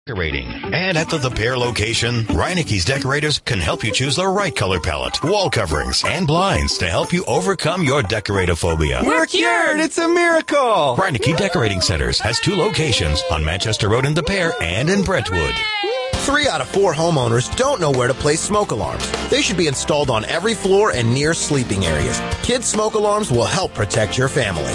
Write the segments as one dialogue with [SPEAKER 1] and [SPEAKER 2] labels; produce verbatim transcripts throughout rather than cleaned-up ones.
[SPEAKER 1] Decorating. And at the The Pear location, Reineke's Decorators can help you choose the right color palette, wall coverings, and blinds to help you overcome your decoratophobia.
[SPEAKER 2] We're cured! It's a miracle!
[SPEAKER 1] Reineke Decorating Centers has two locations on Manchester Road in The Pear and in Brentwood.
[SPEAKER 3] Three out of four homeowners don't know where to place smoke alarms. They should be installed on every floor and near sleeping areas. Kids' smoke alarms will help protect your family.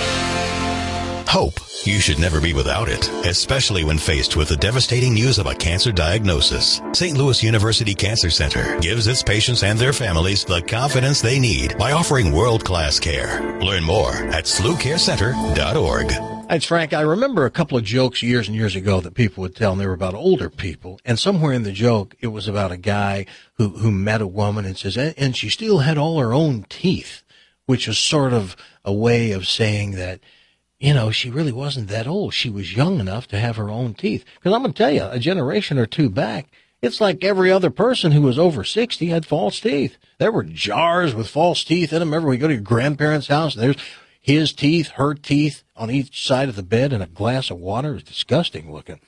[SPEAKER 1] Hope. You should never be without it, especially when faced with the devastating news of a cancer diagnosis. Saint Louis University Cancer Center gives its patients and their families the confidence they need by offering world-class care. Learn more at S L U care center dot org.
[SPEAKER 4] It's Frank. I remember a couple of jokes years and years ago that people would tell, and they were about older people. And somewhere in the joke, it was about a guy who, who met a woman and says, and, and she still had all her own teeth, which was sort of a way of saying that, you know, she really wasn't that old. She was young enough to have her own teeth. Because I'm going to tell you, a generation or two back, it's like every other person who was over sixty had false teeth. There were jars with false teeth in them. Remember, we go to your grandparents' house, and there's his teeth, her teeth on each side of the bed, and a glass of water. It was disgusting looking.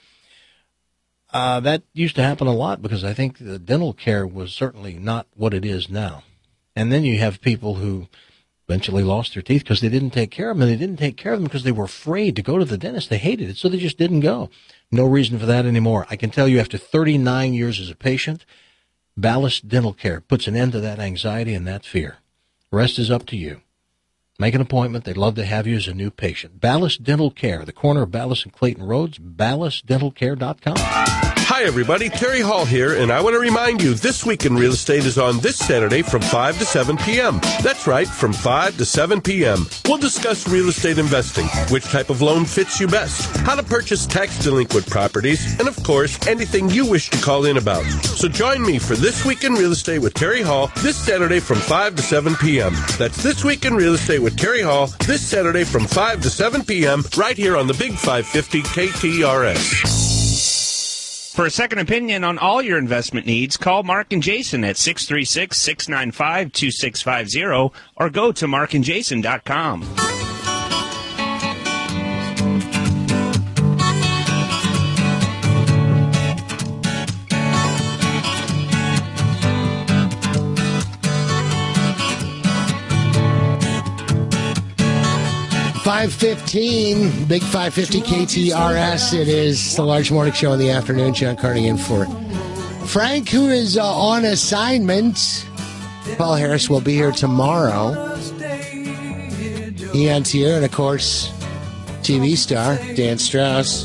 [SPEAKER 4] Uh, that used to happen a lot because I think the dental care was certainly not what it is now. And then you have people who eventually lost their teeth because they didn't take care of them, and they didn't take care of them because they were afraid to go to the dentist. They hated it, so they just didn't go. No reason for that anymore. I can tell you after thirty-nine years as a patient, Ballast Dental Care puts an end to that anxiety and that fear. The rest is up to you. Make an appointment. They'd love to have you as a new patient. Ballast Dental Care, the corner of Ballast and Clayton Roads, ballast dental care dot com.
[SPEAKER 5] Hi, everybody. Terry Hall here, and I want to remind you this Week in Real Estate is on this Saturday from five to seven p.m. That's right, from five to seven p.m. We'll discuss real estate investing, which type of loan fits you best, how to purchase tax-delinquent properties, and, of course, anything you wish to call in about. So join me for This Week in Real Estate with Terry Hall this Saturday from five to seven p.m. That's This Week in Real Estate with Terry Hall this Saturday from five to seven p.m. right here on the Big five fifty K T R S.
[SPEAKER 6] For a second opinion on all your investment needs, call Mark and Jason at six three six, six nine five, two six five zero or go to mark and jason dot com.
[SPEAKER 7] five fifteen, Big five fifty K T R S. It is the large morning show in the afternoon. John Carney in for Frank, who is uh, on assignment. Paul Harris will be here tomorrow. Ian's here, and of course, T V star Dan Strauss.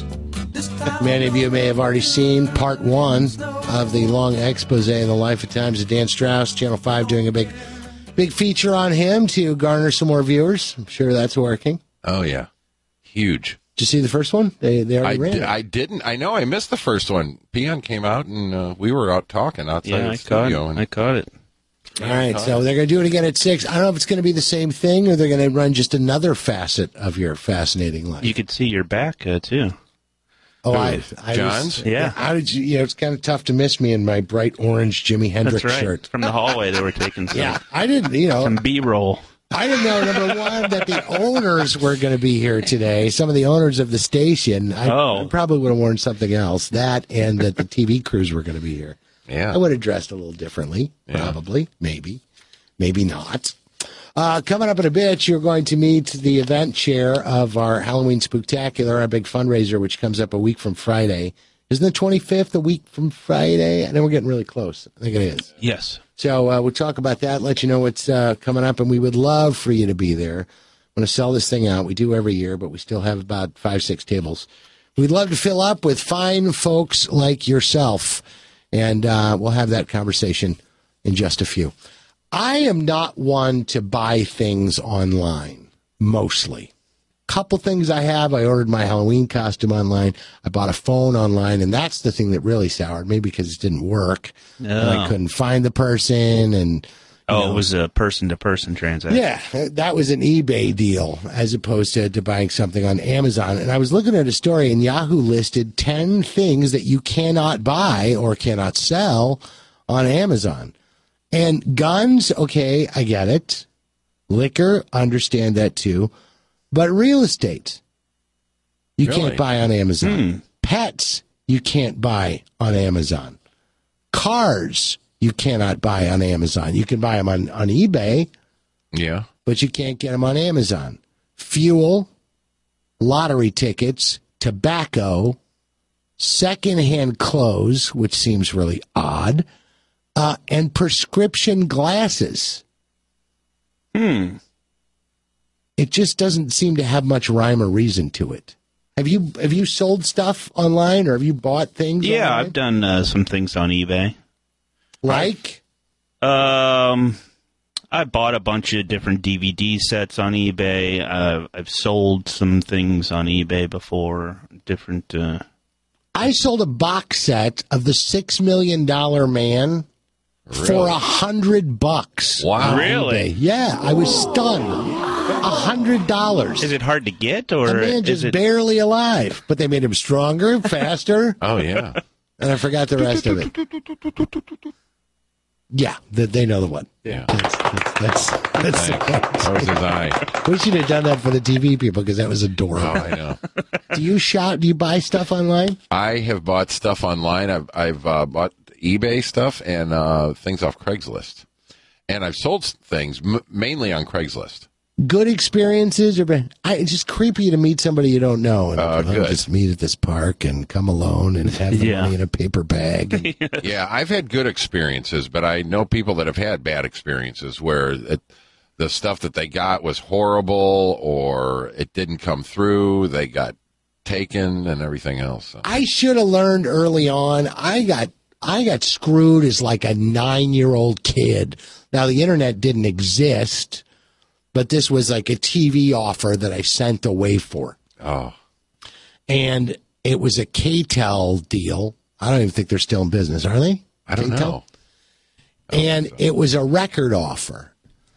[SPEAKER 7] Many of you may have already seen part one of the long expose in the life and times of Dan Strauss. Channel five doing a big, big feature on him to garner some more viewers. I'm sure that's working.
[SPEAKER 8] Oh, yeah. Huge.
[SPEAKER 7] Did you see the first one? They they already
[SPEAKER 8] I
[SPEAKER 7] ran
[SPEAKER 8] d-
[SPEAKER 7] it.
[SPEAKER 8] I didn't. I know I missed the first one. Peon came out, and uh, we were out talking outside
[SPEAKER 6] Yeah,
[SPEAKER 8] the
[SPEAKER 6] I
[SPEAKER 8] studio.
[SPEAKER 6] caught,
[SPEAKER 8] and
[SPEAKER 6] I caught it.
[SPEAKER 7] All right, so they're going to do it again at six. I don't know if it's going to be the same thing or they're going to run just another facet of your fascinating life.
[SPEAKER 6] You could see your back, uh, too.
[SPEAKER 7] Oh,
[SPEAKER 8] Who,
[SPEAKER 7] I, I
[SPEAKER 8] John's?
[SPEAKER 7] Was,
[SPEAKER 6] Yeah.
[SPEAKER 7] How did you? Yeah, it's kind of tough to miss me in my bright orange Jimi Hendrix
[SPEAKER 6] That's right.
[SPEAKER 7] shirt.
[SPEAKER 6] From the hallway, they were taking some,
[SPEAKER 7] Yeah, I didn't. You know,
[SPEAKER 6] some B-roll.
[SPEAKER 7] I didn't know, number one, that the owners were going to be here today. Some of the owners of the station. I,
[SPEAKER 6] Oh.
[SPEAKER 7] I probably would have worn something else. That and that the T V crews were going to be here.
[SPEAKER 8] Yeah.
[SPEAKER 7] I would have dressed a little differently,
[SPEAKER 8] Yeah.
[SPEAKER 7] probably, maybe, maybe not. Uh, coming up in a bit, you're going to meet the event chair of our Halloween Spooktacular, our big fundraiser, which comes up a week from Friday. Isn't the twenty-fifth a week from Friday? I know we're getting really close. I think it is.
[SPEAKER 6] Yes.
[SPEAKER 7] So uh, we'll talk about that, let you know what's uh, coming up, and we would love for you to be there. I'm going to sell this thing out. We do every year, but we still have about five, six tables. We'd love to fill up with fine folks like yourself, and uh, we'll have that conversation in just a few. I am not one to buy things online, mostly. Couple things I have. I ordered my Halloween costume online. I bought a phone online, and that's the thing that really soured me because it didn't work.
[SPEAKER 6] Oh.
[SPEAKER 7] And I couldn't find the person, and
[SPEAKER 6] Oh,
[SPEAKER 7] know.
[SPEAKER 6] it was a person-to-person transaction.
[SPEAKER 7] Yeah, that was an eBay deal as opposed to, to buying something on Amazon. And I was looking at a story, and Yahoo listed ten things that you cannot buy or cannot sell on Amazon. And guns, okay, I get it. Liquor, understand that too. But real estate, you
[SPEAKER 8] Really?
[SPEAKER 7] can't buy on Amazon.
[SPEAKER 6] Hmm.
[SPEAKER 7] Pets, you can't buy on Amazon. Cars, you cannot buy on Amazon. You can buy them on, on eBay,
[SPEAKER 8] Yeah.
[SPEAKER 7] but you can't get them on Amazon. Fuel, lottery tickets, tobacco, secondhand clothes, which seems really odd, uh, and prescription glasses.
[SPEAKER 6] Hmm.
[SPEAKER 7] It just doesn't seem to have much rhyme or reason to it. Have you have you sold stuff online, or have you bought things?
[SPEAKER 6] Yeah,
[SPEAKER 7] online?
[SPEAKER 6] I've done uh, some things on eBay.
[SPEAKER 7] Like?
[SPEAKER 6] Um, I bought a bunch of different D V D sets on eBay. Uh, I've sold some things on eBay before. Different. Uh...
[SPEAKER 7] I sold a box set of the Six Million Dollar Man
[SPEAKER 8] Really?
[SPEAKER 7] for a hundred bucks.
[SPEAKER 8] Wow.
[SPEAKER 7] on
[SPEAKER 6] Really?
[SPEAKER 7] eBay. Yeah, I was stunned. A hundred dollars.
[SPEAKER 6] Is it hard to get, or
[SPEAKER 7] The man
[SPEAKER 6] is
[SPEAKER 7] just
[SPEAKER 6] it?
[SPEAKER 7] barely alive, but they made him stronger, faster,
[SPEAKER 8] Oh, yeah.
[SPEAKER 7] and I forgot the rest of it. Yeah, they, they know the one.
[SPEAKER 8] Yeah.
[SPEAKER 7] That's, that's, that's, that's the
[SPEAKER 8] Thanks.
[SPEAKER 7] one.
[SPEAKER 8] That was his eye.
[SPEAKER 7] We should have done that for the T V people because that was
[SPEAKER 8] Oh,
[SPEAKER 7] adorable.
[SPEAKER 8] I know.
[SPEAKER 7] Do you shop? Do you buy stuff online?
[SPEAKER 8] I have bought stuff online. I've, I've uh, bought eBay stuff and uh, things off Craigslist. And I've sold things m- mainly on Craigslist.
[SPEAKER 7] Good experiences, or bad? I, it's just creepy to meet somebody you don't know and
[SPEAKER 8] Uh,
[SPEAKER 7] oh,
[SPEAKER 8] good.
[SPEAKER 7] just meet at this park and come alone and have the
[SPEAKER 6] Yeah.
[SPEAKER 7] money in a paper bag.
[SPEAKER 8] Yeah, I've had good experiences, but I know people that have had bad experiences where it, the stuff that they got was horrible or it didn't come through. They got taken and everything else. So.
[SPEAKER 7] I should have learned early on. I got I got screwed as like a nine year old kid. Now the internet didn't exist, but this was like a T V offer that I sent away for.
[SPEAKER 8] Oh,
[SPEAKER 7] And it was a K T E L deal. I don't even think they're still in business, are they?
[SPEAKER 8] I don't
[SPEAKER 7] K T E L?
[SPEAKER 8] know.
[SPEAKER 7] And it was a record offer.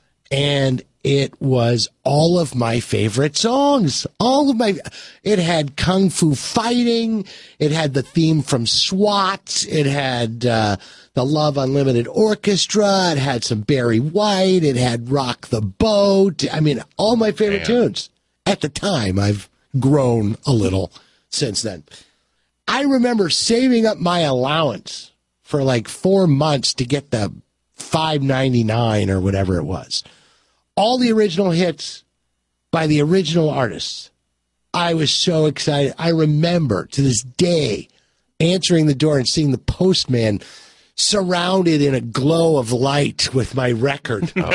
[SPEAKER 7] And it was all of my favorite songs. All of my, it had Kung Fu Fighting. It had the theme from SWAT. It had uh, the Love Unlimited Orchestra. It had some Barry White. It had Rock the Boat. I mean, all my favorite
[SPEAKER 8] Man.
[SPEAKER 7] tunes. At the time, I've grown a little since then. I remember saving up my allowance for like four months to get the five ninety-nine or whatever it was. All the original hits by the original artists. I was so excited. I remember to this day answering the door and seeing the postman surrounded in a glow of light with my record.
[SPEAKER 8] Oh,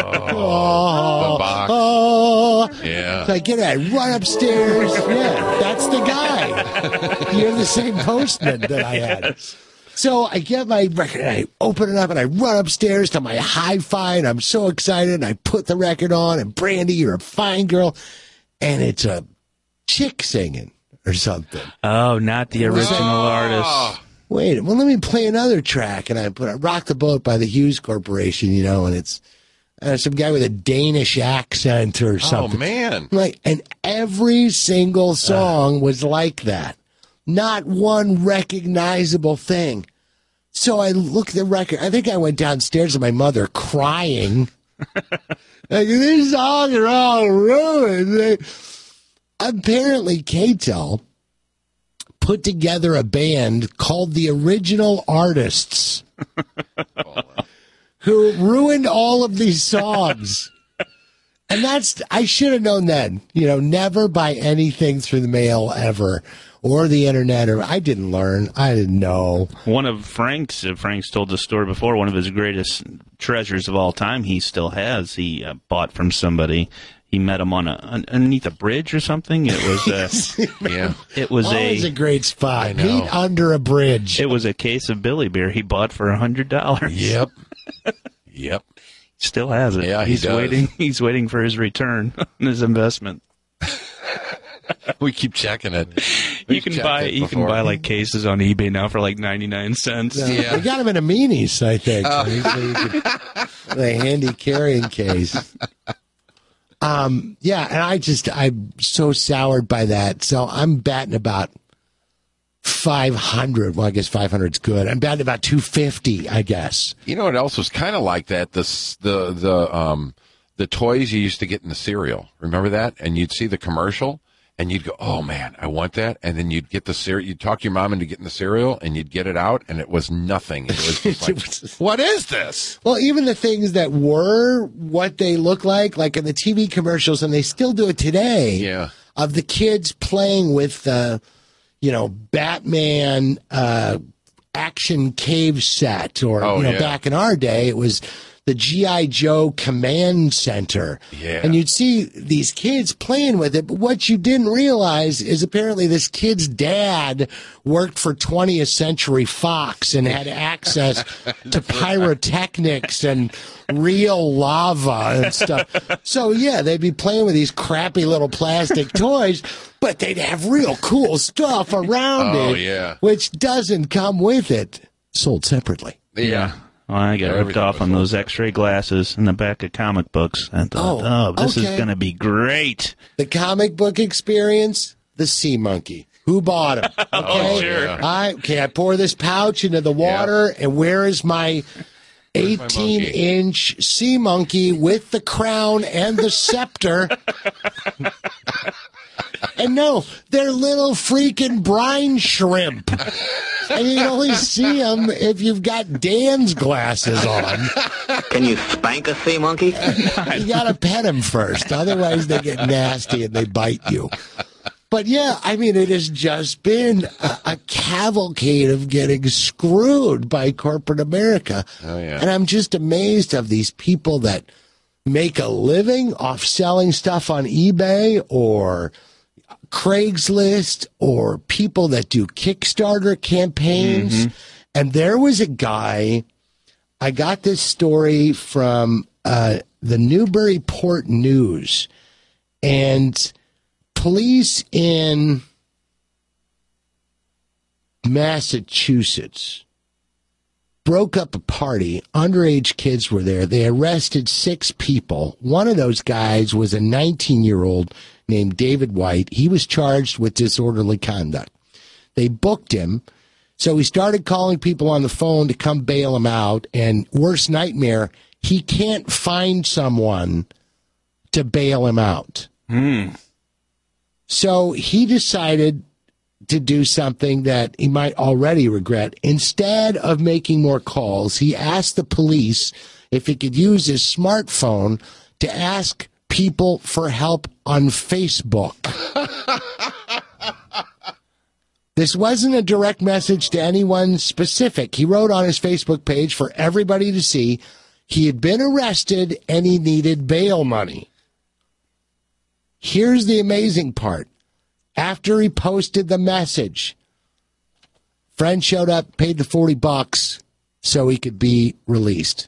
[SPEAKER 8] the box.
[SPEAKER 7] Oh.
[SPEAKER 8] Yeah.
[SPEAKER 7] So I get it. I run upstairs. Yeah, that's the guy. You're the same postman that I had. So I get my record, and I open it up, and I run upstairs to my hi-fi, and I'm so excited, and I put the record on, and Brandy, you're a fine girl, and it's a chick singing or something.
[SPEAKER 6] Oh, not the original artist.
[SPEAKER 7] Wait, well, let me play another track, and I put I Rock the Boat by the Hughes Corporation, you know, and it's uh, some guy with a Danish accent or
[SPEAKER 8] Oh,
[SPEAKER 7] something.
[SPEAKER 8] man.
[SPEAKER 7] Like, and every single song was like that. Not one recognizable thing. So I look at the record. I think I went downstairs to my mother crying. Like, these songs are all ruined. They- Apparently, K T E L put together a band called the Original Artists who ruined all of these songs. And that's, I should have known then, you know, never buy anything through the mail ever, or the internet, or I didn't learn. I didn't know.
[SPEAKER 6] One of Frank's, uh, Frank's told the story before, one of his greatest treasures of all time he still has. He uh, bought from somebody. He met him on a, un- underneath a bridge or something. It was a,
[SPEAKER 8] Yeah.
[SPEAKER 6] it was
[SPEAKER 7] Always a,
[SPEAKER 6] a,
[SPEAKER 7] great spot.
[SPEAKER 8] know.
[SPEAKER 7] Meet under a bridge.
[SPEAKER 6] it was a case of Billy beer he bought for a hundred dollars.
[SPEAKER 8] Yep. Yep.
[SPEAKER 6] Still has it.
[SPEAKER 8] Yeah, he
[SPEAKER 6] he's
[SPEAKER 8] does.
[SPEAKER 6] waiting. He's waiting for his return on his investment.
[SPEAKER 8] We keep checking it.
[SPEAKER 6] You
[SPEAKER 8] We've
[SPEAKER 6] can
[SPEAKER 8] checked
[SPEAKER 6] buy
[SPEAKER 8] it
[SPEAKER 6] you can
[SPEAKER 8] before.
[SPEAKER 6] buy like cases on eBay now for like ninety nine cents.
[SPEAKER 7] Yeah. We got him in a meanies, I think.
[SPEAKER 8] Oh.
[SPEAKER 7] So you could- a handy carrying case. Um, yeah, and I just, I'm so soured by that. So I'm batting about five hundred. Well, I guess five hundred is good. I'm batting about two fifty, I guess.
[SPEAKER 8] You know what else was kind of like that? The s- the the um the toys you used to get in the cereal. Remember that? And you'd see the commercial, and you'd go, oh, man, I want that. And then you'd get the cereal. You'd talk your mom into getting the cereal, and you'd get it out, and it was nothing. It was just like, what is this?
[SPEAKER 7] Well, even the things that were what they look like, like in the T V commercials, and they still do it today,
[SPEAKER 8] yeah.
[SPEAKER 7] of the kids playing with, uh, you know, Batman uh, action cave set, or,
[SPEAKER 8] oh,
[SPEAKER 7] you know,
[SPEAKER 8] yeah.
[SPEAKER 7] back in our day, it was the G I. Joe Command Center.
[SPEAKER 8] Yeah.
[SPEAKER 7] And you'd see these kids playing with it, but what you didn't realize is apparently this kid's dad worked for twentieth Century Fox and had access to pyrotechnics and real lava and stuff. So, yeah, they'd be playing with these crappy little plastic toys, but they'd have real cool stuff around
[SPEAKER 8] oh,
[SPEAKER 7] it,
[SPEAKER 8] yeah.
[SPEAKER 7] which doesn't come with it, sold separately.
[SPEAKER 8] Yeah.
[SPEAKER 6] Well, I got ripped off on those X-ray glasses in the back of comic books. I thought, oh, oh this
[SPEAKER 7] okay.
[SPEAKER 6] is going to be great.
[SPEAKER 7] The comic book experience, the Sea Monkey. Who bought him? Okay.
[SPEAKER 8] Oh, sure.
[SPEAKER 7] All right, okay, I pour this pouch into the water, yeah. and where is my eighteen-inch sea monkey with the crown and the scepter? And no, they're little freaking brine shrimp. And you can only see them if you've got Dan's glasses on.
[SPEAKER 9] Can you spank a sea monkey?
[SPEAKER 7] You got to pet them first. Otherwise, they get nasty and they bite you. But, yeah, I mean, it has just been a, a cavalcade of getting screwed by corporate America.
[SPEAKER 8] Oh, yeah.
[SPEAKER 7] And I'm just amazed of these people that make a living off selling stuff on eBay or Craigslist, or people that do Kickstarter campaigns. Mm-hmm. And there was a guy, I got this story from uh, the Newburyport News, and police in Massachusetts broke up a party. Underage kids were there. They arrested six people. One of those guys was a nineteen-year-old named David White. He was charged with disorderly conduct. They booked him, so he started calling people on the phone to come bail him out, and worst nightmare, he can't find someone to bail him out.
[SPEAKER 6] Mm.
[SPEAKER 7] So he decided to do something that he might already regret. Instead of making more calls, he asked the police if he could use his smartphone to ask people for help on Facebook. This wasn't a direct message to anyone specific. He wrote on his Facebook page for everybody to see he had been arrested and he needed bail money. Here's the amazing part. After he posted the message, friend showed up, paid the forty bucks so he could be released.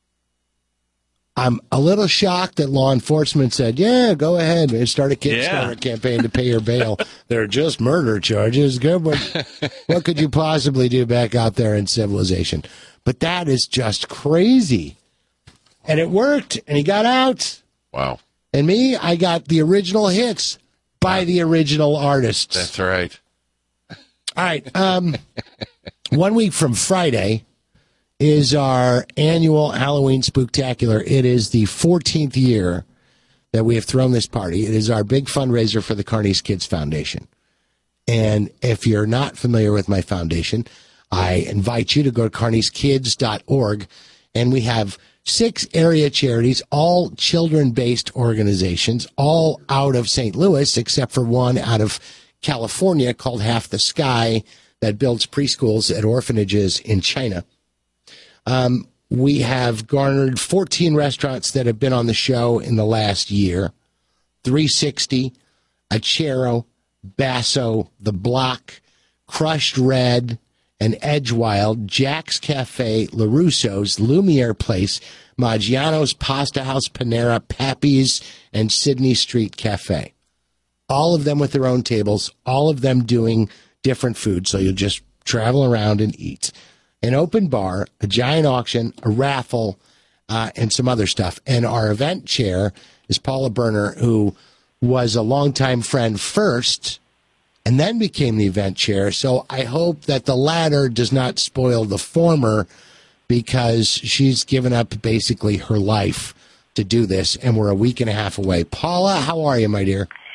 [SPEAKER 7] I'm a little shocked that law enforcement said, yeah, go ahead and start a Kickstarter yeah. campaign to pay your bail. They're just murder charges. Good. What, what could you possibly do back out there in civilization? But that is just crazy. And it worked, and he got out.
[SPEAKER 8] Wow.
[SPEAKER 7] And me, I got the original hits by the original artists.
[SPEAKER 8] That's right.
[SPEAKER 7] All right. Um, one week from Friday is our annual Halloween Spooktacular. It is the fourteenth year that we have thrown this party. It is our big fundraiser for the Carney's Kids Foundation. And if you're not familiar with my foundation, I invite you to go to carneys kids dot org. And we have six area charities, all children-based organizations, all out of Saint Louis, except for one out of California called Half the Sky that builds preschools at orphanages in China. Um, we have garnered fourteen restaurants that have been on the show in the last year. three sixty, Achero, Basso, The Block, Crushed Red, and Edgewild, Jack's Cafe, LaRusso's, Lumiere Place, Maggiano's Pasta House, Panera, Pappy's, and Sydney Street Cafe. All of them with their own tables, all of them doing different food, so you'll just travel around and eat. An open bar, a giant auction, a raffle, uh, and some other stuff. And our event chair is Paula Berner, who was a longtime friend first and then became the event chair. So I hope that the latter does not spoil the former, because she's given up basically her life to do this, and we're a week and a half away. Paula, how are you, my dear?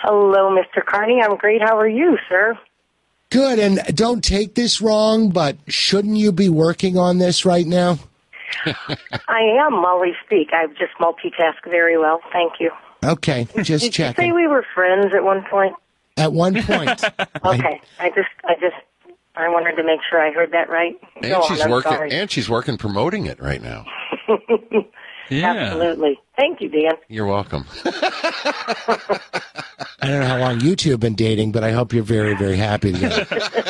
[SPEAKER 10] Hello, Mister Carney. I'm great. How are you, sir?
[SPEAKER 7] Good, and don't take this wrong, but shouldn't you be working on this right now?
[SPEAKER 10] I am while we speak. I just multitask very well. Thank you.
[SPEAKER 7] Okay, just
[SPEAKER 10] Did
[SPEAKER 7] checking.
[SPEAKER 10] you say we were friends at one point?
[SPEAKER 7] At one point.
[SPEAKER 10] Okay. I just, I just, I wanted to make sure I heard that right.
[SPEAKER 8] And
[SPEAKER 10] Go
[SPEAKER 8] she's
[SPEAKER 10] on, I'm
[SPEAKER 8] working.
[SPEAKER 10] sorry.
[SPEAKER 8] And she's working promoting it right now.
[SPEAKER 6] Yeah.
[SPEAKER 10] Absolutely. Thank you, Dan.
[SPEAKER 8] You're welcome.
[SPEAKER 7] I don't know how long you two have been dating, but I hope you're very, very happy together.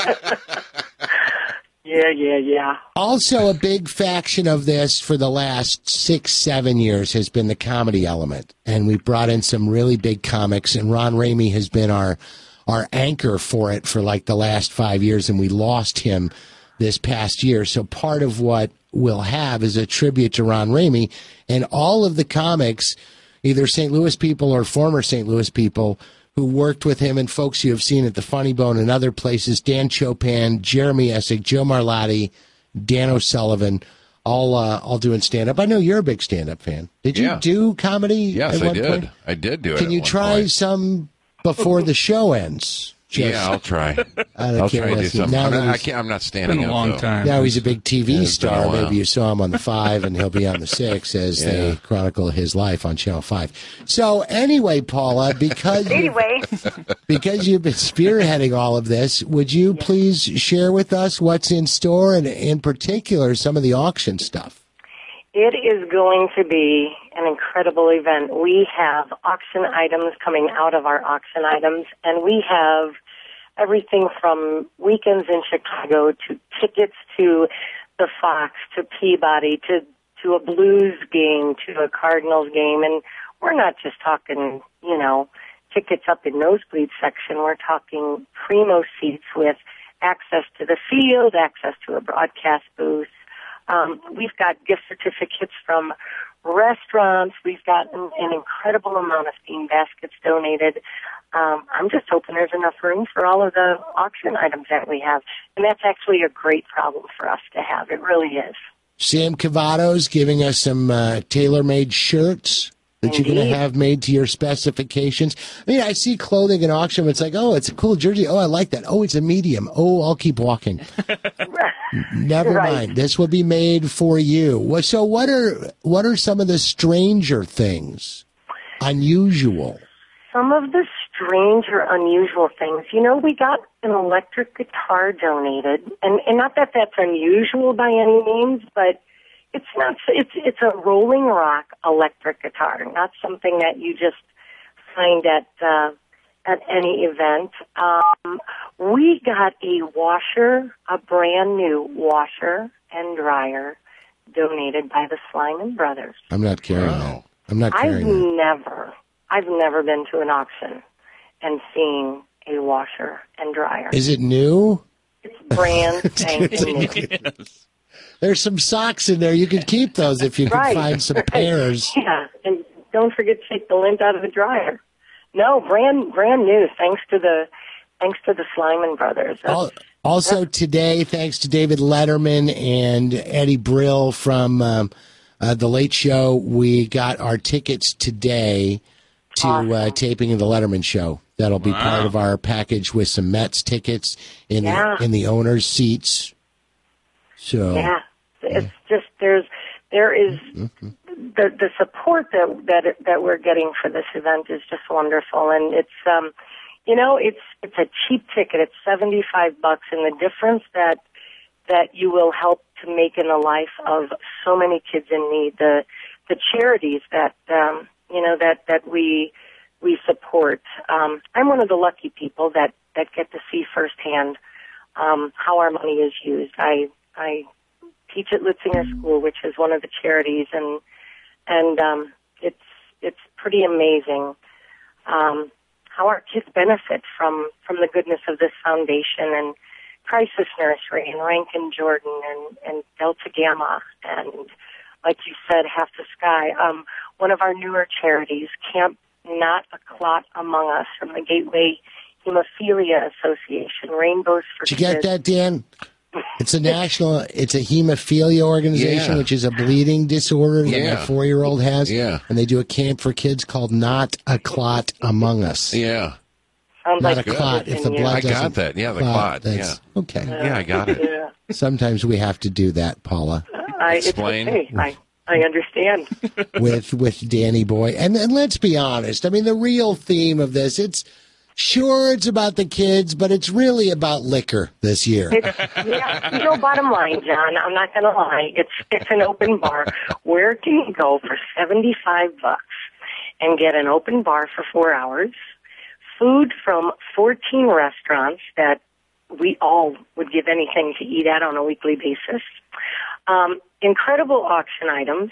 [SPEAKER 10] Yeah, yeah, yeah.
[SPEAKER 7] Also, a big faction of this for the last six, seven years has been the comedy element. And we've brought in some really big comics, and Ron Ramey has been our our anchor for it for like the last five years, and we lost him this past year. So part of what we'll have is a tribute to Ron Ramey, and all of the comics, either Saint Louis people or former Saint Louis people, who worked with him, and folks you have seen at the Funny Bone and other places, Dan Chopin, Jeremy Essig, Joe Marlotti, Dan O'Sullivan, all uh, all doing stand-up. I know you're a big stand-up fan. Did you
[SPEAKER 8] Yeah.
[SPEAKER 7] do comedy
[SPEAKER 8] Yes,
[SPEAKER 7] at
[SPEAKER 8] I
[SPEAKER 7] one
[SPEAKER 8] did.
[SPEAKER 7] point?
[SPEAKER 8] I did do it.
[SPEAKER 7] Can
[SPEAKER 8] at
[SPEAKER 7] you
[SPEAKER 8] one
[SPEAKER 7] try
[SPEAKER 8] point.
[SPEAKER 7] some before the show ends? Just
[SPEAKER 8] Yeah, I'll try.
[SPEAKER 7] out of
[SPEAKER 8] I'll try to do
[SPEAKER 7] curiosity.
[SPEAKER 8] something.
[SPEAKER 7] Now
[SPEAKER 8] I'm
[SPEAKER 7] that
[SPEAKER 8] not, I
[SPEAKER 7] he's-
[SPEAKER 8] can't, I'm not standing
[SPEAKER 6] Been a
[SPEAKER 8] up,
[SPEAKER 6] long
[SPEAKER 8] though.
[SPEAKER 6] time.
[SPEAKER 7] Now he's a big T V
[SPEAKER 8] Yeah, it's been a
[SPEAKER 7] star.
[SPEAKER 8] while.
[SPEAKER 7] Maybe you saw him on the Five, and he'll be on the Six as they
[SPEAKER 8] Yeah.
[SPEAKER 7] chronicle his life on Channel Five. So anyway, Paula, because you,
[SPEAKER 10] Anyway,
[SPEAKER 7] because you've been spearheading all of this, would you please share with us what's in store, and in particular some of the auction stuff?
[SPEAKER 10] it is going to be an incredible event. We have auction items coming out of our auction items, and we have everything from weekends in Chicago to tickets to the Fox to Peabody to to a Blues game to a Cardinals game. And we're not just talking, you know, tickets up in nosebleed section. We're talking primo seats with access to the field, access to a broadcast booth. Um, we've got gift certificates from restaurants. We've got an, an incredible amount of themed baskets donated. Um, I'm just hoping there's enough room for all of the auction items that we have. And that's actually a great problem for us to have. It really is.
[SPEAKER 7] Sam Cavato's giving us some uh, tailor-made shirts that you're going to
[SPEAKER 10] Indeed.
[SPEAKER 7] have made to your specifications. I mean, I see clothing in auction. It's like, oh, it's a cool jersey. Oh, I like that. Oh, it's a medium. Oh, I'll keep walking. Never
[SPEAKER 10] Right.
[SPEAKER 7] mind. This will be made for you. Well, so what are what are some of the stranger things, unusual?
[SPEAKER 10] Some of the strange or unusual things. You know, we got an electric guitar donated, and, and not that that's unusual by any means, but it's not. It's it's a Rolling Rock electric guitar, not something that you just find at uh, at any event. Um, we got a washer, a brand new washer and dryer, donated by the Slyman Brothers.
[SPEAKER 7] I'm not carrying that. I'm not
[SPEAKER 10] I've
[SPEAKER 7] carrying that.
[SPEAKER 10] never, I've never been to an auction and seen a washer and dryer.
[SPEAKER 7] Is it new?
[SPEAKER 10] It's brand spanking new.
[SPEAKER 7] There's some socks in there. You could keep those if you
[SPEAKER 10] Right.
[SPEAKER 7] can find some pairs.
[SPEAKER 10] Yeah, and don't forget to take the lint out of the dryer. No, brand brand new. Thanks to the thanks to the Slyman Brothers. That's-
[SPEAKER 7] Al- Also today, thanks to David Letterman and Eddie Brill from um, uh, The Late Show, we got our tickets today to uh, taping of The Letterman Show. That'll be part of our package with some Mets tickets in
[SPEAKER 10] Yeah.
[SPEAKER 7] the in the owner's seats. So
[SPEAKER 10] Yeah, it's just there's there is
[SPEAKER 7] Mm-hmm.
[SPEAKER 10] the the support that that that we're getting for this event is just wonderful, and it's um you know it's it's a cheap ticket. It's seventy five bucks, and the difference that that you will help to make in the life of so many kids in need. The the charities that um you know that that we we support. Um, I'm one of the lucky people that that get to see firsthand um, how our money is used. I I teach at Litzinger School, which is one of the charities, and and um, it's it's pretty amazing um, how our kids benefit from from the goodness of this foundation, and Crisis Nursery and Rankin Jordan and and Delta Gamma, and like you said, Half the Sky. Um, one of our newer charities, Camp Not a Clot Among Us, from the Gateway Hemophilia Association, Rainbows for
[SPEAKER 7] did you get
[SPEAKER 10] Kids.
[SPEAKER 7] that, Dan? It's a national, it's a hemophilia organization,
[SPEAKER 8] Yeah.
[SPEAKER 7] which is a bleeding disorder that
[SPEAKER 8] Yeah.
[SPEAKER 7] my four-year-old has.
[SPEAKER 8] Yeah.
[SPEAKER 7] And they do a camp for kids called Not a Clot Among Us.
[SPEAKER 8] Yeah.
[SPEAKER 10] Sounds
[SPEAKER 7] Not
[SPEAKER 10] like
[SPEAKER 7] a clot. If the
[SPEAKER 10] you.
[SPEAKER 7] blood
[SPEAKER 8] I got
[SPEAKER 7] doesn't
[SPEAKER 8] that. Yeah, the
[SPEAKER 7] clot,
[SPEAKER 8] clot. Yeah.
[SPEAKER 7] that's- Okay.
[SPEAKER 8] Yeah, I got it.
[SPEAKER 10] Yeah.
[SPEAKER 7] Sometimes we have to do that, Paula,
[SPEAKER 10] I,
[SPEAKER 8] Explain.
[SPEAKER 10] It's okay. I, I understand.
[SPEAKER 7] with with Danny Boy. And and let's be honest. I mean, the real theme of this, it's sure it's about the kids, but it's really about liquor this year.
[SPEAKER 10] It's, yeah, you know, bottom line, John, I'm not going to lie. It's it's an open bar. Where can you go for seventy-five bucks and get an open bar for four hours, food from fourteen restaurants that we all would give anything to eat at on a weekly basis, um, incredible auction items,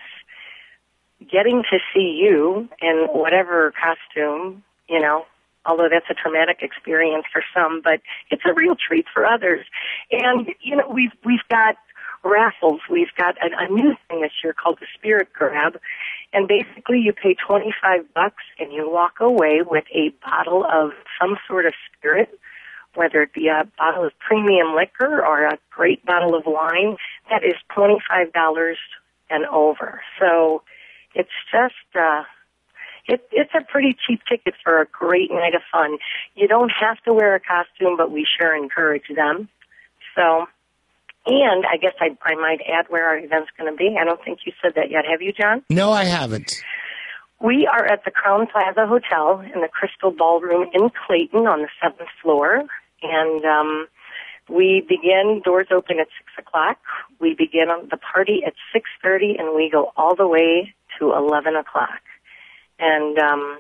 [SPEAKER 10] getting to see you in whatever costume, you know, although that's a traumatic experience for some, but it's a real treat for others. And, you know, we've, we've got raffles. We've got a, a new thing this year called the Spirit Grab. And basically you pay twenty-five bucks and you walk away with a bottle of some sort of spirit, whether it be a bottle of premium liquor or a great bottle of wine, that is twenty-five dollars and over. So it's just, uh, it, it's a pretty cheap ticket for a great night of fun. You don't have to wear a costume, but we sure encourage them. So, and I guess I, I might add where our event's going to be. I don't think you said that yet. Have you, John?
[SPEAKER 7] No, I haven't.
[SPEAKER 10] We are at the Crown Plaza Hotel in the Crystal Ballroom in Clayton on the seventh floor. And um, we begin, doors open at six o'clock. We begin on the party at six thirty, and we go all the way to eleven o'clock. And um,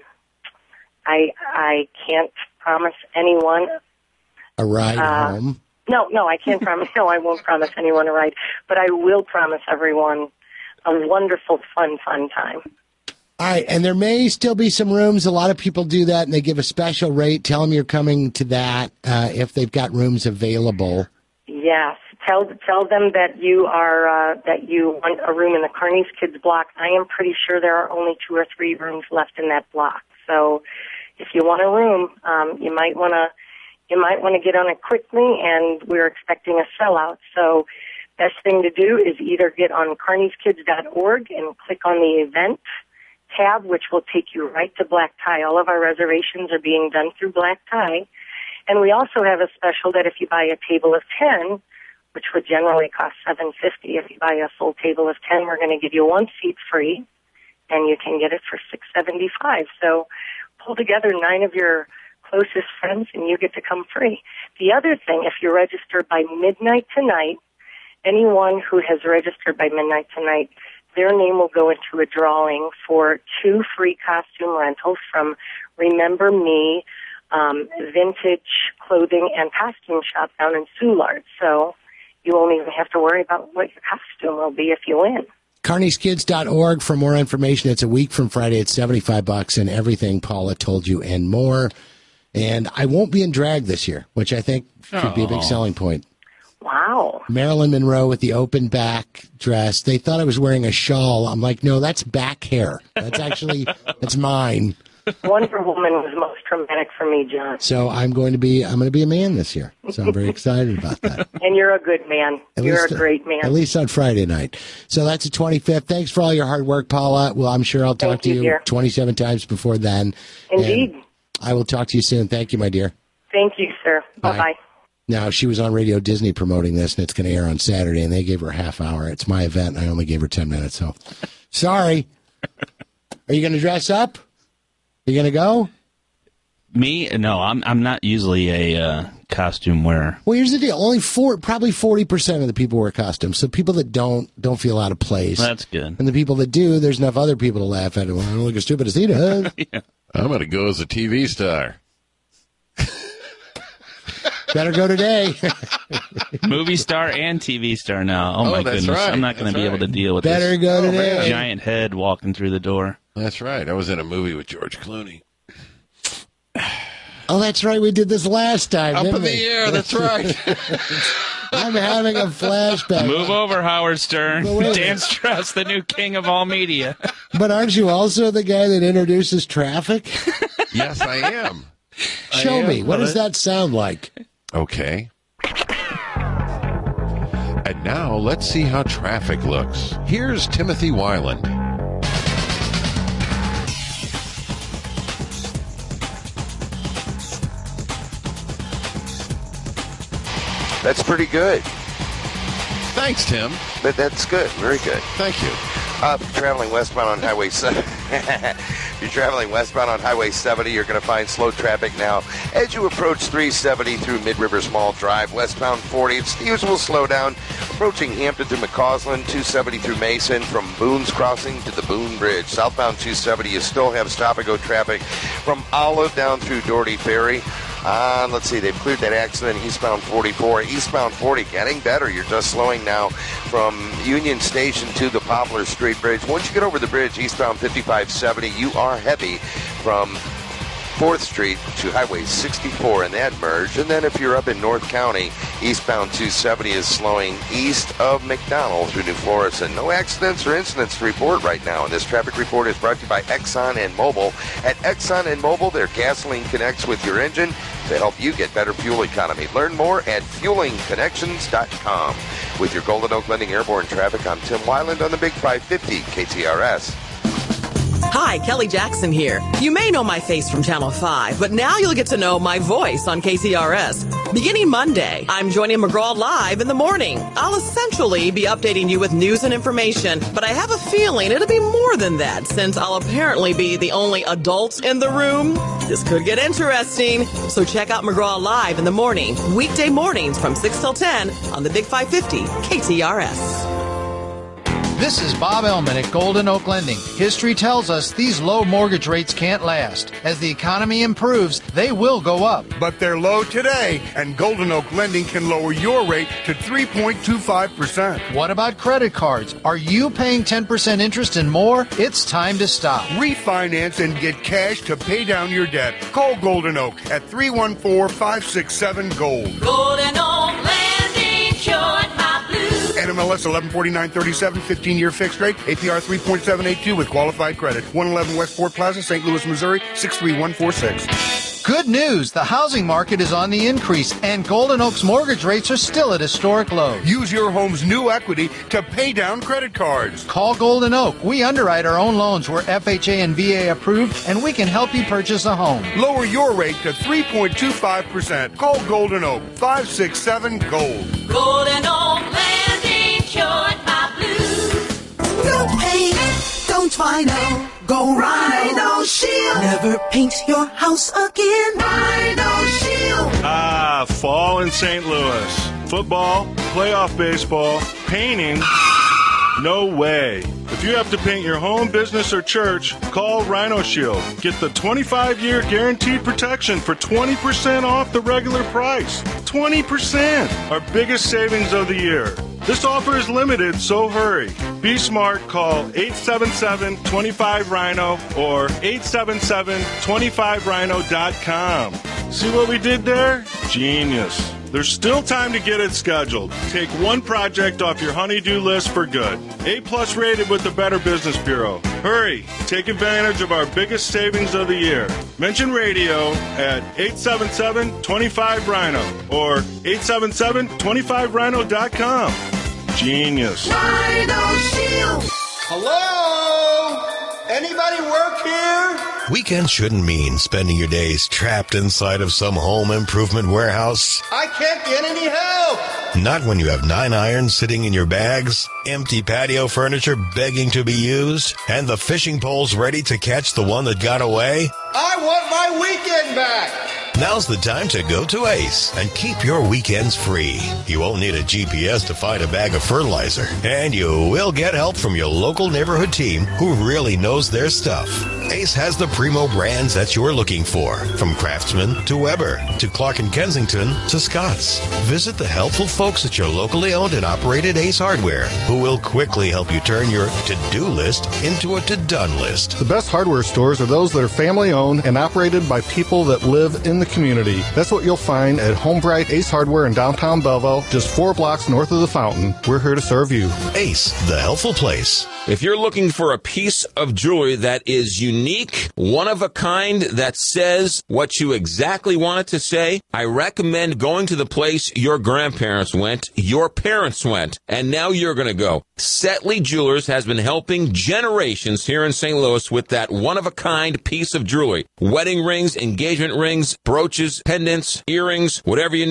[SPEAKER 10] I I can't promise anyone
[SPEAKER 7] A ride
[SPEAKER 10] uh,
[SPEAKER 7] home.
[SPEAKER 10] No, no, I can't promise. No, I won't promise anyone a ride. But I will promise everyone a wonderful, fun, fun time.
[SPEAKER 7] All right, and there may still be some rooms. A lot of people do that, and they give a special rate. Tell them you're coming to that uh, if they've got rooms available.
[SPEAKER 10] Yes, tell tell them that you are uh, that you want a room in the Carney's Kids block. I am pretty sure there are only two or three rooms left in that block. So, if you want a room, um, you might want to you might want to get on it quickly. And we're expecting a sellout. So, best thing to do is either get on carneys kids dot org and click on the event tab, which will take you right to Black Tie. All of our reservations are being done through Black Tie. And we also have a special that if you buy a table of ten, which would generally cost seven fifty, if you buy a full table of ten, we're going to give you one seat free, and you can get it for six seventy-five. So pull together nine of your closest friends, and you get to come free. The other thing, if you register by midnight tonight, anyone who has registered by midnight tonight, their name will go into a drawing for two free costume rentals from Remember Me, um, vintage clothing and costume shop down in Soulard. So you won't even have to worry about what your costume will be if you win.
[SPEAKER 7] carneys kids dot org for more information. It's a week from Friday. It's seventy-five bucks and everything Paula told you and more. And I won't be in drag this year, which I think could be a big selling point.
[SPEAKER 10] Wow.
[SPEAKER 7] Marilyn Monroe with the open back dress. They thought I was wearing a shawl. I'm like, no, that's back hair. That's actually, that's mine.
[SPEAKER 10] Wonder Woman was most traumatic for me, John.
[SPEAKER 7] So I'm going to be, I'm going to be a man this year. So I'm very excited about that.
[SPEAKER 10] And you're a good man.
[SPEAKER 7] At
[SPEAKER 10] you're
[SPEAKER 7] least,
[SPEAKER 10] a great man.
[SPEAKER 7] At least on Friday night. So that's the twenty-fifth. Thanks for all your hard work, Paula. Well, I'm sure I'll talk
[SPEAKER 10] Thank
[SPEAKER 7] to
[SPEAKER 10] you,
[SPEAKER 7] you
[SPEAKER 10] dear.
[SPEAKER 7] twenty-seven times before then.
[SPEAKER 10] Indeed.
[SPEAKER 7] And I will talk to you soon. Thank you, my dear.
[SPEAKER 10] Thank you, sir.
[SPEAKER 7] Bye.
[SPEAKER 10] Bye-bye.
[SPEAKER 7] Now, she was on Radio Disney promoting this, and it's going to air on Saturday, and they gave her a half hour. It's my event, and I only gave her ten minutes, so sorry. Are you going to dress up? Are you going to go?
[SPEAKER 6] Me? No, I'm I'm not usually a uh, costume wearer.
[SPEAKER 7] Well, here's the deal. Only four, probably forty percent of the people wear costumes, so people that don't, don't feel out of place.
[SPEAKER 6] That's good.
[SPEAKER 7] And the people that do, there's enough other people to laugh at it. Well, I don't look as stupid as he does.
[SPEAKER 6] Yeah.
[SPEAKER 8] I'm going to go as a T V star.
[SPEAKER 7] Better go today.
[SPEAKER 6] Movie star and T V star now. Oh,
[SPEAKER 8] Oh,
[SPEAKER 6] my
[SPEAKER 8] that's
[SPEAKER 6] goodness.
[SPEAKER 8] right.
[SPEAKER 6] I'm not going to
[SPEAKER 8] That's
[SPEAKER 6] be
[SPEAKER 8] right.
[SPEAKER 6] able to deal with
[SPEAKER 7] Better
[SPEAKER 6] this
[SPEAKER 7] go
[SPEAKER 8] Oh,
[SPEAKER 7] today.
[SPEAKER 8] man.
[SPEAKER 6] giant head walking through the door.
[SPEAKER 8] That's right. I was in a movie with George Clooney.
[SPEAKER 7] Oh, that's right. We did this last time.
[SPEAKER 8] Up
[SPEAKER 7] didn't
[SPEAKER 8] in the
[SPEAKER 7] we?
[SPEAKER 8] air. That's right.
[SPEAKER 7] I'm having a flashback.
[SPEAKER 6] Move over, Howard Stern.
[SPEAKER 7] But wait.
[SPEAKER 6] Dan Strauss, the new king of all media.
[SPEAKER 7] But aren't you also the guy that introduces traffic?
[SPEAKER 8] Yes, I am.
[SPEAKER 7] Show
[SPEAKER 8] am.
[SPEAKER 7] me. What does that sound like?
[SPEAKER 8] Okay. And now let's see how traffic looks. Here's Timothy Weiland.
[SPEAKER 11] That's pretty good.
[SPEAKER 8] Thanks, Tim.
[SPEAKER 11] But that's good. Very good.
[SPEAKER 8] Thank you.
[SPEAKER 11] Uh, if you're traveling westbound on Highway seven, if you're traveling westbound on Highway seventy, you're going to find slow traffic now as you approach three seventy through Mid-Rivers Mall Drive. Westbound forty, it's the usual slowdown. Approaching Hampton through McCausland, two seventy through Mason, from Boone's Crossing to the Boone Bridge. Southbound two seventy, you still have stop-and-go traffic from Olive down through Doherty Ferry. Uh, let's see, they've cleared that accident eastbound forty-four. Eastbound forty, getting better. You're just slowing now from Union Station to the Poplar Street Bridge. Once you get over the bridge, eastbound fifty-five seventy, you are heavy from fourth Street to Highway sixty-four in that merge. And then if you're up in North County, eastbound two seventy is slowing east of McDonald through New Florissant. No accidents or incidents to report right now. And this traffic report is brought to you by Exxon and Mobil. At Exxon and Mobil, their gasoline connects with your engine to help you get better fuel economy. Learn more at fueling connections dot com. With your Golden Oak Lending Airborne Traffic, I'm Tim Weiland on the Big five fifty K T R S.
[SPEAKER 12] Hi, Kelly Jackson here. You may know my face from Channel five, but now you'll get to know my voice on K T R S. Beginning Monday, I'm joining McGraw Live in the morning. I'll essentially be updating you with news and information, but I have a feeling it'll be more than that since I'll apparently be the only adult in the room. This could get interesting, so check out McGraw Live in the morning, weekday mornings from six till ten on the Big five fifty K T R S.
[SPEAKER 13] This is Bob Ellman at Golden Oak Lending. History tells us these low mortgage rates can't last. As the economy improves, they will go up.
[SPEAKER 14] But they're low today, and Golden Oak Lending can lower your rate to three point two five percent.
[SPEAKER 13] What about credit cards? Are you paying ten percent interest and more? It's time to stop.
[SPEAKER 14] Refinance and get cash to pay down your debt. Call Golden Oak at three one four, five six seven, GOLD.
[SPEAKER 15] Golden Oak Lending, cured my blues.
[SPEAKER 14] N M L S eleven forty-nine thirty-seven, fifteen-year fixed rate, A P R three point seven eight two with qualified credit. one eleven West Fort Plaza, Saint Louis, Missouri, six three one four six.
[SPEAKER 13] Good news, the housing market is on the increase, and Golden Oak's mortgage rates are still at historic lows.
[SPEAKER 14] Use your home's new equity to pay down credit cards.
[SPEAKER 13] Call Golden Oak. We underwrite our own loans. We're F H A and V A approved, and we can help you purchase a home.
[SPEAKER 14] Lower your rate to three point two five percent. Call Golden Oak, five six seven, GOLD.
[SPEAKER 15] Golden Oak Lending, cured my blues.
[SPEAKER 16] No pain, don't Rhino. Go Rhino Shield. Never paint your house again. Rhino Shield.
[SPEAKER 17] Ah, fall in Saint Louis. Football, playoff baseball, painting. No way. If you have to paint your home, business, or church, call Rhino Shield. Get the twenty-five year guaranteed protection for twenty percent off the regular price. twenty percent. Our biggest savings of the year. This offer is limited, so hurry. Be smart. Call eight seven seven, two five, Rhino or eight seven seven, two five rhino dot com. See what we did there? Genius. There's still time to get it scheduled. Take one project off your honey-do list for good. A-plus rated with the Better Business Bureau. Hurry. Take advantage of our biggest savings of the year. Mention radio at eight seven seven, two five, Rhino or eight seven seven, two five rhino dot com. Genius.
[SPEAKER 16] Rhino Shield.
[SPEAKER 2] Hello? Anybody work here?
[SPEAKER 1] Weekends shouldn't mean spending your days trapped inside of some home improvement warehouse.
[SPEAKER 2] I can't get any help.
[SPEAKER 1] Not when you have nine irons sitting in your bags, empty patio furniture begging to be used, and the fishing poles ready to catch the one that got away.
[SPEAKER 2] I want my weekend back.
[SPEAKER 1] Now's the time to go to Ace and keep your weekends free. You won't need a G P S to find a bag of fertilizer, and you will get help from your local neighborhood team who really knows their stuff. Ace has the primo brands that you're looking for, from Craftsman to Weber to Clark and Kensington to Scotts. Visit the helpful folks at your locally owned and operated Ace Hardware, who will quickly help you turn your to-do list into a to-done list.
[SPEAKER 18] The best hardware stores are those that are family-owned and operated by people that live in the community. That's what you'll find at Homebright Ace Hardware in downtown Belleville, just four blocks north of the fountain. We're here to serve you.
[SPEAKER 1] Ace, the helpful place.
[SPEAKER 19] If you're looking for a piece of jewelry that is unique, one of a kind, that says what you exactly want it to say, I recommend going to the place your grandparents went, your parents went, and now you're going to go. Setley Jewelers has been helping generations here in Saint Louis with that one-of-a-kind piece of jewelry. Wedding rings, engagement rings, brooches, pendants, earrings, whatever you need.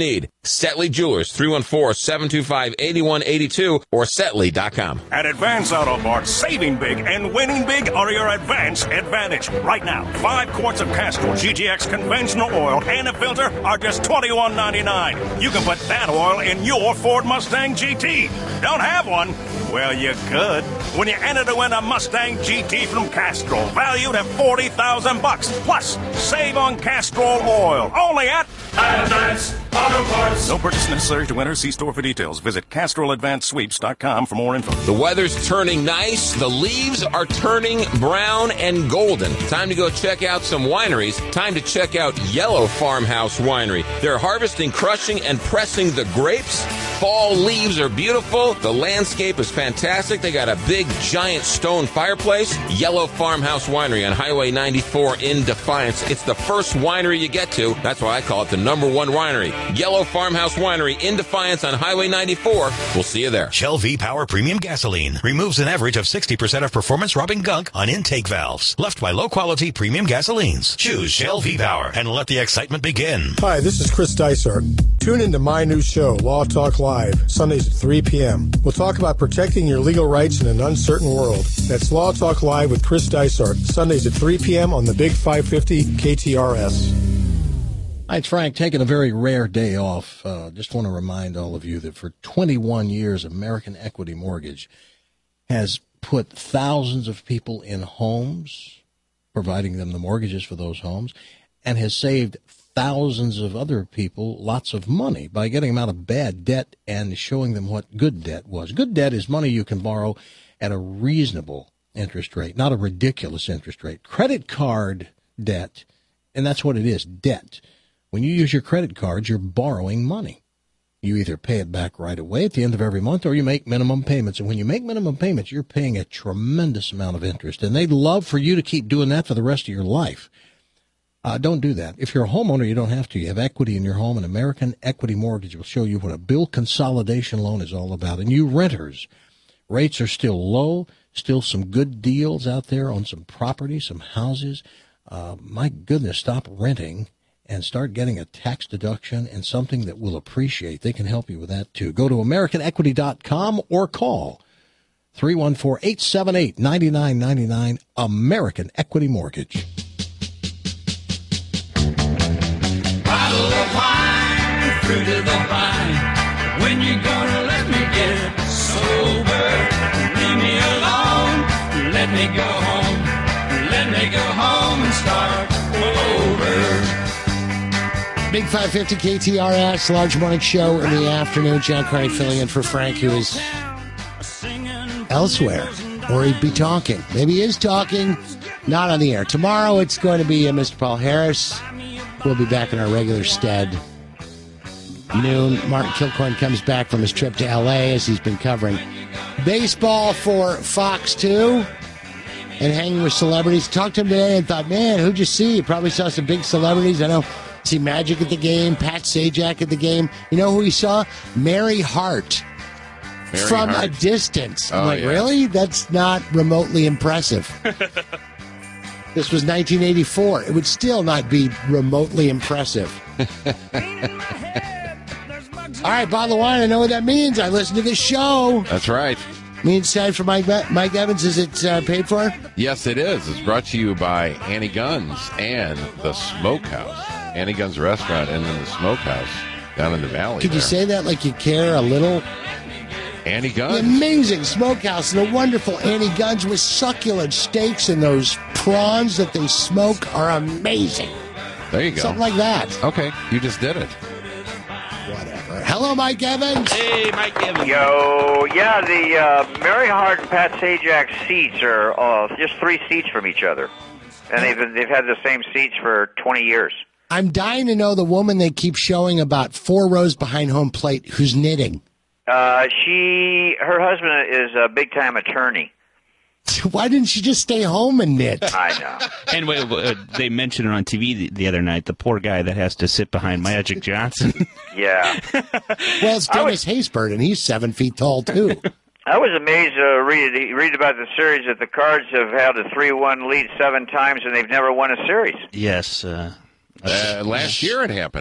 [SPEAKER 19] Setley Jewelers, three one four, seven two five, eight one eight two or setley dot com.
[SPEAKER 20] At Advance Auto Parts, saving big and winning big are your Advance advantage. Right now, five quarts of Castrol G G X conventional oil and a filter are just twenty-one ninety-nine. You can put that oil in your Ford Mustang G T. Don't have one? Well, you could. When you enter to win a Mustang G T from Castrol, valued at forty thousand bucks. Plus, save on Castrol oil. Only at Advance Auto Parts. No purchase necessary to enter. See store for details. Visit Castrol Advance Sweeps dot com for more info.
[SPEAKER 19] The weather's turning nice. The leaves are turning brown and golden. Time to go check out some wineries. Time to check out Yellow Farmhouse Winery. They're harvesting, crushing, and pressing the grapes. Fall leaves are beautiful. The landscape is fantastic. They got a big, giant stone fireplace. Yellow Farmhouse Winery on Highway ninety-four in Defiance. It's the first winery you get to. That's why I call it the number one winery. Yellow Farmhouse Winery in Defiance on Highway ninety-four. We'll see you there.
[SPEAKER 1] Shell V-Power Premium Gasoline removes an average of sixty percent of performance-robbing gunk on intake valves left by low-quality premium gasolines. Choose Shell V-Power and let the excitement begin.
[SPEAKER 21] Hi, this is Chris Dysart. Tune into my new show, Law Talk Live, Sundays at three p.m. We'll talk about protecting your legal rights in an uncertain world. That's Law Talk Live with Chris Dysart, Sundays at three p.m. on the Big five fifty K T R S.
[SPEAKER 4] Hi, it's Frank, taking a very rare day off. Uh, just want to remind all of you that for twenty-one years, American Equity Mortgage has put thousands of people in homes, providing them the mortgages for those homes, and has saved thousands of other people lots of money by getting them out of bad debt and showing them what good debt was. Good debt is money you can borrow at a reasonable interest rate, not a ridiculous interest rate. Credit card debt, and that's what it is, debt. When you use your credit cards, you're borrowing money. You either pay it back right away at the end of every month or you make minimum payments. And when you make minimum payments, you're paying a tremendous amount of interest. And they'd love for you to keep doing that for the rest of your life. Uh, don't do that. If you're a homeowner, you don't have to. You have equity in your home, and American Equity Mortgage will show you what a bill consolidation loan is all about. And you renters, rates are still low, still some good deals out there on some property, some houses. Uh, my goodness, stop renting and start getting a tax deduction and something that will appreciate. They can help you with that, too. Go to American Equity dot com or call three one four, eight seven eight, nine nine nine nine, American Equity Mortgage.
[SPEAKER 15] Bottle of wine, fruit of the vine. When you gonna let me get sober? Leave me alone, let me go home. Let me go home and start over.
[SPEAKER 7] Big five fifty K T R S, large morning show in the afternoon. John Carney filling in for Frank, who is elsewhere, or he'd be talking. Maybe he is talking, not on the air. Tomorrow it's going to be uh, Mister Paul Harris. We'll be back in our regular stead. Noon, Martin Kilcoyne comes back from his trip to L A as he's been covering baseball for Fox two and hanging with celebrities. Talked to him today and thought, man, who'd you see? You probably saw some big celebrities. I know. See Magic at the game, Pat Sajak at the game. You know who he saw? Mary Hart.
[SPEAKER 8] Mary
[SPEAKER 7] from
[SPEAKER 8] Hart.
[SPEAKER 7] a distance. I'm
[SPEAKER 8] Oh,
[SPEAKER 7] like,
[SPEAKER 8] yeah.
[SPEAKER 7] really? That's not remotely impressive. This was nineteen eighty-four. It would still not be remotely impressive. All right, bottle of wine. I know what that means. I listen to this show.
[SPEAKER 8] That's right.
[SPEAKER 7] Means time for Mike, Mike Evans. Is it uh, paid for?
[SPEAKER 8] Yes, it is. It's brought to you by Annie Guns and the Smokehouse. Annie Guns Restaurant and then the Smokehouse down in the valley.
[SPEAKER 7] Could you
[SPEAKER 8] there.
[SPEAKER 7] say that like you care a little?
[SPEAKER 8] Annie
[SPEAKER 7] The
[SPEAKER 8] Guns.
[SPEAKER 7] amazing smokehouse and the wonderful Annie Guns with succulent steaks and those prawns that they smoke are amazing.
[SPEAKER 8] There you go.
[SPEAKER 7] Something like that.
[SPEAKER 8] Okay, you just did it.
[SPEAKER 7] Whatever. Hello, Mike Evans.
[SPEAKER 6] Hey, Mike Evans.
[SPEAKER 22] Yo, yeah, the uh, Mary Hart and Pat Sajak seats are uh, just three seats from each other, and they've been, they've had the same seats for twenty years.
[SPEAKER 7] I'm dying to know the woman they keep showing about four rows behind home plate who's knitting.
[SPEAKER 22] Uh, she, her husband is a big-time attorney.
[SPEAKER 7] Why didn't she just stay home and knit?
[SPEAKER 22] I know.
[SPEAKER 6] And uh, uh, they mentioned it on T V the, the other night, the poor guy that has to sit behind Magic Johnson.
[SPEAKER 22] Yeah.
[SPEAKER 7] Well, it's Dennis Haysbert, and he's seven feet tall, too.
[SPEAKER 22] I was amazed to read, read about the series that the Cards have held a three one lead seven times, and they've never won a series.
[SPEAKER 6] Yes. Uh,
[SPEAKER 8] Uh, last year it happened.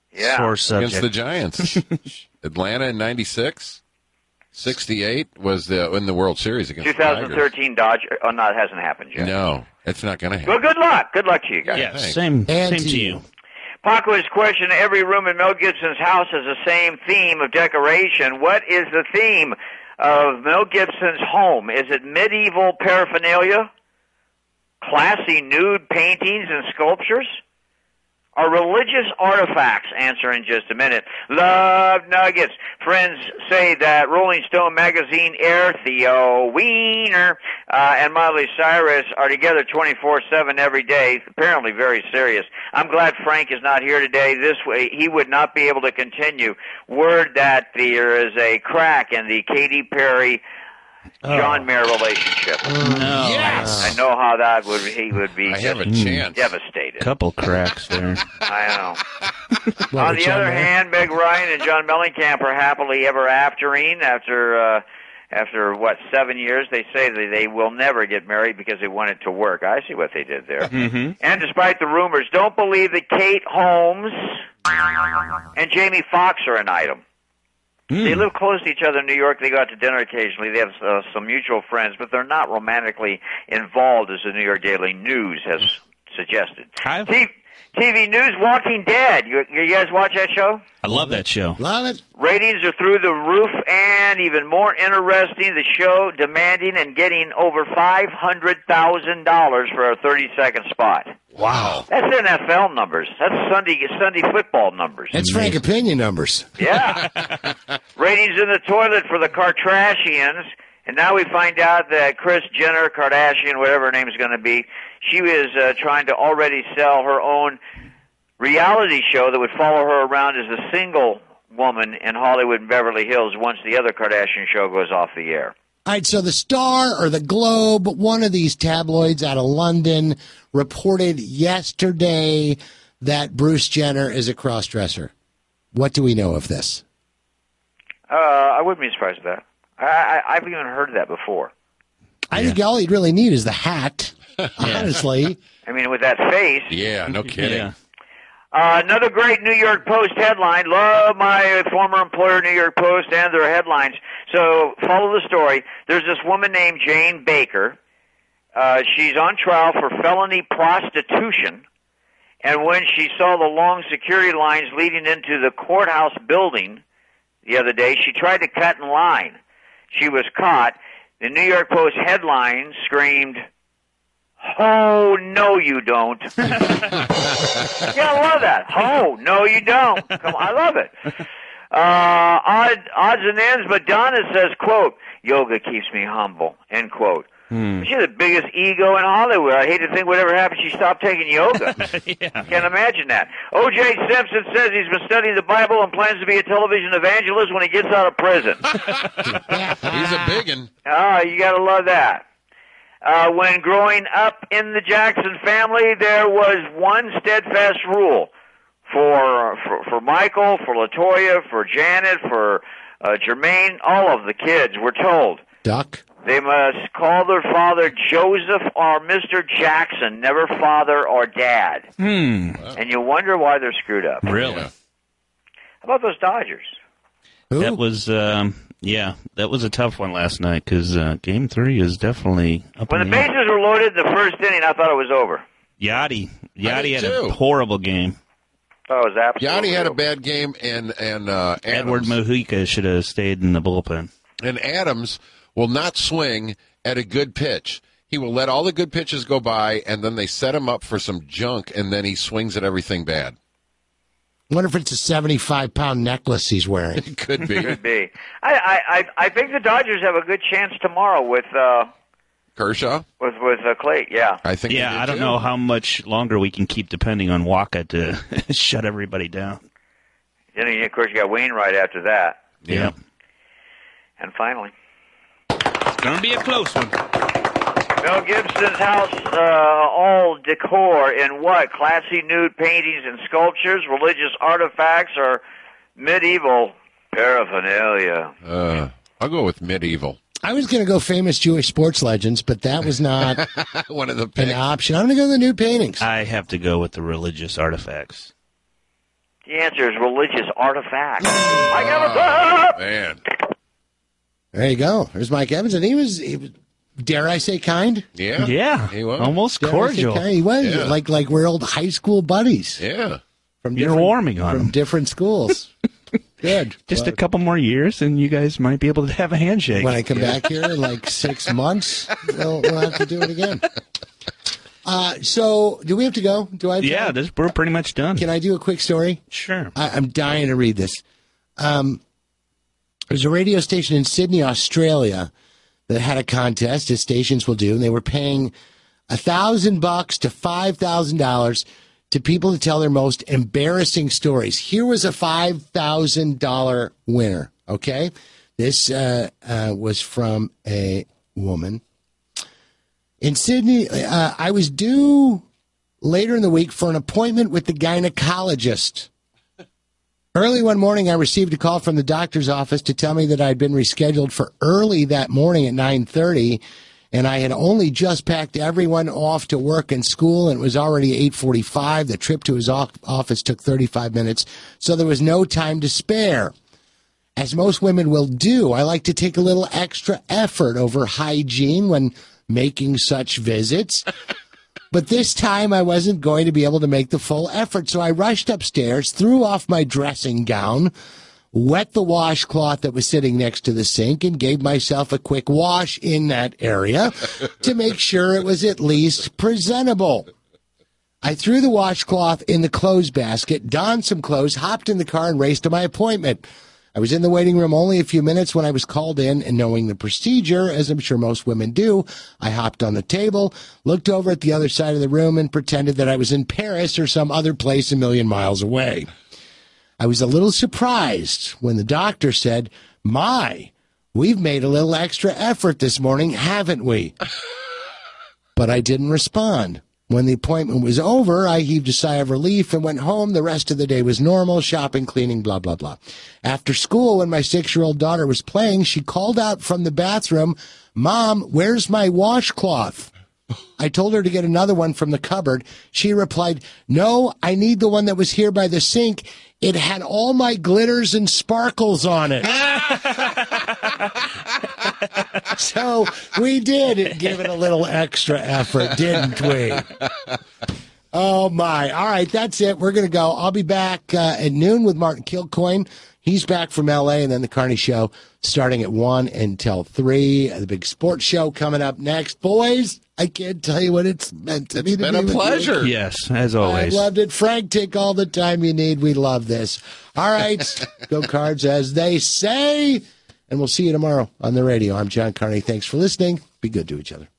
[SPEAKER 22] Yeah.
[SPEAKER 6] Sore
[SPEAKER 8] against
[SPEAKER 6] subject.
[SPEAKER 8] the Giants. Atlanta in ninety-six. sixty-eight was the in the World Series against the
[SPEAKER 22] twenty
[SPEAKER 8] Tigers.
[SPEAKER 22] thirteen Dodgers. Oh, no, it hasn't happened yet.
[SPEAKER 8] No, it's not going to happen.
[SPEAKER 22] Well, good luck. Good luck to you guys.
[SPEAKER 6] Yeah,
[SPEAKER 8] Thanks.
[SPEAKER 6] same,
[SPEAKER 7] And
[SPEAKER 6] same
[SPEAKER 7] to
[SPEAKER 6] to
[SPEAKER 7] you.
[SPEAKER 6] you.
[SPEAKER 22] Paco's question, every room in Mel Gibson's house has the same theme of decoration. What is the theme of Mel Gibson's home? Is it medieval paraphernalia? Classy nude paintings and sculptures? Or religious artifacts? Answer in just a minute. Love nuggets. Friends say that Rolling Stone magazine air Theo Wiener uh, and Miley Cyrus are together twenty-four seven every day, apparently very serious. I'm glad Frank is not here today. This way he would not be able to continue. Word that there is a crack in the Katy Perry John Mayer relationship.
[SPEAKER 6] No.
[SPEAKER 8] Yes.
[SPEAKER 22] I know how that would he would be
[SPEAKER 8] I have a
[SPEAKER 22] just
[SPEAKER 8] chance.
[SPEAKER 22] devastated.
[SPEAKER 6] Couple cracks there.
[SPEAKER 22] I know.
[SPEAKER 7] What,
[SPEAKER 22] On
[SPEAKER 7] with
[SPEAKER 22] the
[SPEAKER 7] John
[SPEAKER 22] other
[SPEAKER 7] Mayer?
[SPEAKER 22] hand, Meg Ryan and John Mellencamp are happily ever aftering after uh, after what seven years. They say that they will never get married because they want it to work. I see what they did there.
[SPEAKER 6] Mm-hmm.
[SPEAKER 22] And despite the rumors, don't believe that Kate Holmes and Jamie Foxx are an item. They live close to each other in New York. They go out to dinner occasionally. They have uh, some mutual friends, but they're not romantically involved, as the New York Daily News has suggested.
[SPEAKER 6] I've-
[SPEAKER 22] T- T V News, Walking Dead. You, you guys watch that show?
[SPEAKER 6] I love that show.
[SPEAKER 7] Love it.
[SPEAKER 22] Ratings are through the roof, and even more interesting, the show demanding and getting over five hundred thousand dollars for a thirty-second spot.
[SPEAKER 6] Wow.
[SPEAKER 22] That's N F L numbers. That's Sunday Sunday football numbers.
[SPEAKER 7] That's Frank Opinion numbers.
[SPEAKER 22] Yeah. Ratings in the toilet for the Kardashians. And now we find out that Kris Jenner, Kardashian, whatever her name is going to be, she was uh, trying to already sell her own reality show that would follow her around as a single woman in Hollywood and Beverly Hills once the other Kardashian show goes off the air.
[SPEAKER 7] All right, so the Star or the Globe, one of these tabloids out of London, reported yesterday that Bruce Jenner is a cross-dresser. What do we know of this?
[SPEAKER 22] Uh, I wouldn't be surprised at that. I, I, I've even heard that before.
[SPEAKER 7] I think all you'd really need is the hat, honestly.
[SPEAKER 22] I mean, with that face.
[SPEAKER 8] Yeah, no kidding.
[SPEAKER 6] Yeah.
[SPEAKER 22] Uh, another great New York Post headline. Love my former employer, New York Post, and their headlines. So follow the story. There's this woman named Jane Baker. Uh, she's on trial for felony prostitution. And when she saw the long security lines leading into the courthouse building the other day, she tried to cut in line. She was caught. The New York Post headline screamed, "Oh, no, you don't." Yeah, I love that. Oh, no, you don't. Come on, I love it. Uh, odd, odds and ends, but Donna says, quote, "Yoga keeps me humble," end quote.
[SPEAKER 6] Hmm.
[SPEAKER 22] She's the biggest ego in Hollywood. I hate to think whatever happened, she stopped taking yoga.
[SPEAKER 6] Yeah.
[SPEAKER 22] Can't imagine that. O J Simpson says he's been studying the Bible and plans to be a television evangelist when he gets out of prison.
[SPEAKER 8] He's a biggin.
[SPEAKER 22] Oh, you got to love that. Uh, when growing up in the Jackson family, there was one steadfast rule for for, for Michael, for LaToya, for Janet, for uh, Jermaine, all of the kids were told
[SPEAKER 7] Duck.
[SPEAKER 22] they must call their father Joseph or Mister Jackson, never father or dad.
[SPEAKER 6] Hmm.
[SPEAKER 22] And you wonder why they're screwed up.
[SPEAKER 6] Really?
[SPEAKER 22] How about those Dodgers?
[SPEAKER 7] Who?
[SPEAKER 6] That was, um, yeah, that was a tough one last night because uh, Game Three is definitely up
[SPEAKER 22] When the
[SPEAKER 6] in the air.
[SPEAKER 22] bases were loaded in the first inning, I thought it was over.
[SPEAKER 6] Yachty,
[SPEAKER 8] I
[SPEAKER 6] Yachty
[SPEAKER 8] did
[SPEAKER 6] had
[SPEAKER 8] too.
[SPEAKER 6] a horrible game.
[SPEAKER 22] Oh, it was absolutely
[SPEAKER 8] Yachty had a
[SPEAKER 22] over.
[SPEAKER 8] bad game, and and uh,
[SPEAKER 6] Edward
[SPEAKER 8] Adams,
[SPEAKER 6] Mujica should have stayed in the bullpen.
[SPEAKER 8] and Adams will not swing at a good pitch. He will let all the good pitches go by, and then they set him up for some junk, and then he swings at everything bad.
[SPEAKER 7] Wonder if it's a seventy-five pound necklace he's wearing.
[SPEAKER 8] It could be.
[SPEAKER 22] Could be. I, I, I, I think the Dodgers have a good chance tomorrow with uh,
[SPEAKER 8] Kershaw?
[SPEAKER 22] with with uh, Clay. Yeah.
[SPEAKER 8] I think. they
[SPEAKER 6] Yeah,
[SPEAKER 8] do
[SPEAKER 6] I don't
[SPEAKER 8] too.
[SPEAKER 6] know how much longer we can keep depending on Waka to shut everybody down.
[SPEAKER 22] Then of course you got Wainwright after that,
[SPEAKER 6] Yeah.
[SPEAKER 22] and finally
[SPEAKER 6] It's going to be a close one.
[SPEAKER 22] Mel Gibson's house, uh, all decor in what? Classy nude paintings and sculptures, religious artifacts, or medieval paraphernalia?
[SPEAKER 8] Uh, I'll go with medieval.
[SPEAKER 7] I was going to go famous Jewish sports legends, but that was not
[SPEAKER 8] One of the
[SPEAKER 7] an
[SPEAKER 8] picks.
[SPEAKER 7] option. I'm going to go the nude paintings.
[SPEAKER 6] I have to go with the religious artifacts.
[SPEAKER 22] The answer is religious artifacts. Mike Evans, up!
[SPEAKER 8] Man.
[SPEAKER 7] There you go. There's Mike Evans, and he was, he was dare I say, kind?
[SPEAKER 8] Yeah.
[SPEAKER 6] Yeah.
[SPEAKER 8] He was.
[SPEAKER 6] Almost
[SPEAKER 7] Dare I say
[SPEAKER 6] cordial.
[SPEAKER 7] kind? He was.
[SPEAKER 8] Yeah.
[SPEAKER 7] Like, like we're old high school buddies.
[SPEAKER 8] Yeah.
[SPEAKER 7] From
[SPEAKER 6] You're
[SPEAKER 7] different-
[SPEAKER 6] warming on
[SPEAKER 7] From
[SPEAKER 6] him.
[SPEAKER 7] different schools. Good.
[SPEAKER 6] Just
[SPEAKER 7] Well,
[SPEAKER 6] a couple more years, and you guys might be able to have a handshake.
[SPEAKER 7] when I come back here in like six months, we'll, we'll have to do it again. Uh, so, do we have to go? Do I? Have to
[SPEAKER 6] yeah, this, we're pretty much done.
[SPEAKER 7] Can I do a quick story?
[SPEAKER 6] Sure.
[SPEAKER 7] I, I'm dying to read this. Um, there's a radio station in Sydney, Australia, that had a contest, as stations will do, and they were paying a thousand bucks to five thousand dollars to people to tell their most embarrassing stories. Here was a five thousand dollar winner. Okay, this uh, uh, was from a woman in Sydney. Uh, I was due later in the week for an appointment with the gynecologist. Early one morning, I received a call from the doctor's office to tell me that I'd been rescheduled for early that morning at nine thirty, and I had only just packed everyone off to work and school, and it was already eight forty-five. The trip to his office took thirty-five minutes, so there was no time to spare. As most women will do, I like to take a little extra effort over hygiene when making such visits. But this time I wasn't going to be able to make the full effort, so I rushed upstairs, threw off my dressing gown, wet the washcloth that was sitting next to the sink, and gave myself a quick wash in that area to make sure it was at least presentable. I threw the washcloth in the clothes basket, donned some clothes, hopped in the car, and raced to my appointment. I was in the waiting room only a few minutes when I was called in, and knowing the procedure, as I'm sure most women do, I hopped on the table, looked over at the other side of the room, and pretended that I was in Paris or some other place a million miles away. I was a little surprised when the doctor said, "My, we've made a little extra effort this morning, haven't we?" But I didn't respond. When the appointment was over, I heaved a sigh of relief and went home. The rest of the day was normal, shopping, cleaning, blah, blah, blah. After school, when my six-year-old daughter was playing, she called out from the bathroom, "Mom, where's my washcloth?" I told her to get another one from the cupboard. She replied, "No, I need the one that was here by the sink. It had all my glitters and sparkles on it." So we did give it a little extra effort, didn't we? Oh, my. All right, that's it. We're going to go. I'll be back uh, at noon with Martin Kilcoyne. He's back from L A, and then the Carney Show starting at one until three. The big sports show coming up next. Boys, I can't tell you what it's meant to be.
[SPEAKER 8] It's been
[SPEAKER 7] to
[SPEAKER 8] a
[SPEAKER 7] be with
[SPEAKER 8] pleasure.
[SPEAKER 7] you.
[SPEAKER 6] Yes, as always.
[SPEAKER 7] I loved it. Frank, take all the time you need. We love this. All right, go Cards, as they say. And we'll see you tomorrow on the radio. I'm John Carney. Thanks for listening. Be good to each other.